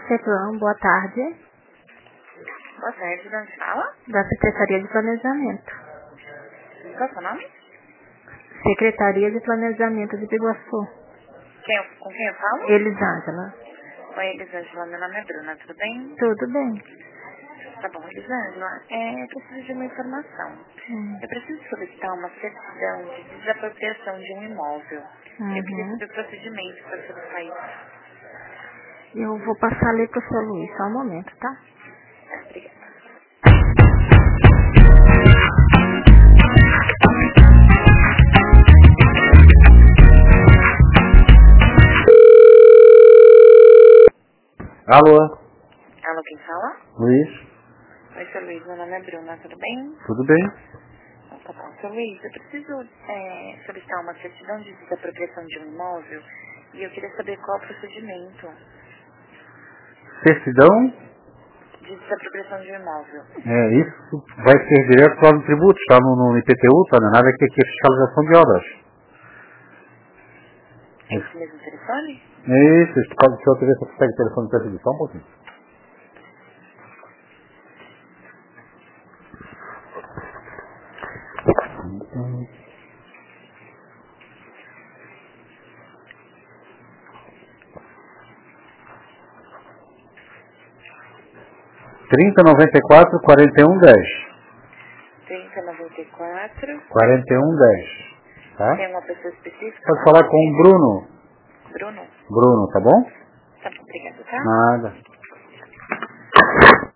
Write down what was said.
CEPLAN, boa tarde. Boa tarde, de onde fala? Da Secretaria de Planejamento. Qual é o seu nome? Secretaria de Planejamento de Biguaçu. Com quem eu falo? Elisângela. Oi, Elisângela, meu nome é Bruna, tudo bem? Tudo bem. Tá bom, Elisângela, eu preciso de uma informação. Eu preciso solicitar uma certidão de desapropriação de um imóvel. Eu queria saber o procedimento para solicitar isso. Eu vou passar ali pro seu Luiz, só um momento, tá? Obrigada. Alô? Alô, quem fala? Luiz? Oi, seu Luiz, meu nome é Bruna, tudo bem? Tudo bem? Tá bom, seu Luiz, eu preciso solicitar uma certidão de desapropriação de um imóvel e eu queria saber qual é o procedimento Certidão? de desapropriação de um imóvel. Isso vai ser direto lá no tributo, está no IPTU, tá? Não é nada que aqui é fiscalização de obras. É esse mesmo telefone? Isso, pode ser outra vez, você consegue o telefone perto de só um pouquinho. Trinta 4110. 3094. 4110, tá? Tem uma pessoa específica? Pode falar com o Bruno. Bruno? Bruno, tá bom? Tá bom, obrigada, tá? Nada.